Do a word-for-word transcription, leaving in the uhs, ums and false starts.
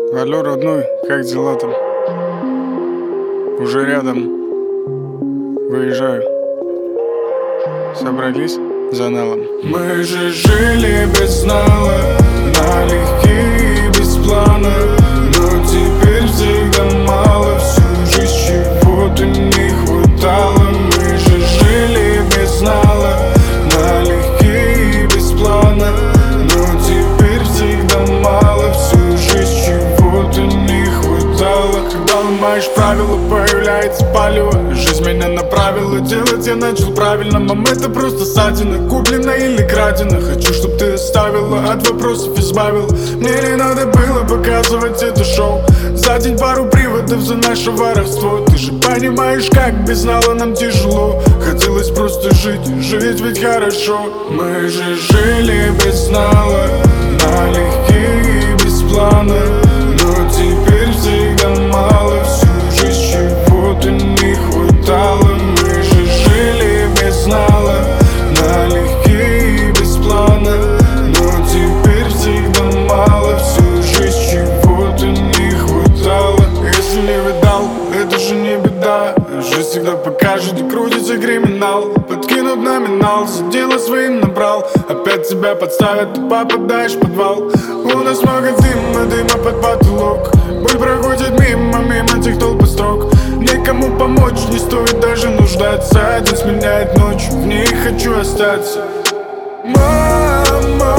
Алло, родной, как дела там? Уже рядом. Выезжаю. Собрались за налом? Мы же жили без нала, налегке и без плана. Но теперь всегда мало, всю жизнь чего-то не хватало. Мы же жили без нала, налегке и без плана. Но теперь всегда мало, всю жизнь чего-то не хватало. Когда ломаешь правила, появляется палево. Жизнь меня направила, делать я начал правильно. Мам, это просто ссадина, куплена или крадена. Хочу, чтоб ты оставила, от вопросов избавила. Мне не надо было показывать это шоу. За день пару приводов за наше воровство. Ты же понимаешь, как без нала нам тяжело. Хотелось просто жить, жить ведь хорошо. Мы же жили без нала, налегке и без плана. Но теперь всегда мало, всю жизнь чего-то не хватало. Мы же жили без нала, налегке и без плана. Но теперь всегда мало, всю жизнь чего-то не хватало. Если не видал, это же не беда. Жизнь всегда покажет, где крутится криминал. Подкинут номинал, за дело своим набрал. Опять тебя подставят, ты попадаешь в подвал. У нас много дыма, дыма под потолок. Боль проходит мимо, мимо тех толпы строк. Никому помочь, не стоит даже нуждаться. День сменяет ночь, в ней хочу остаться. Мама,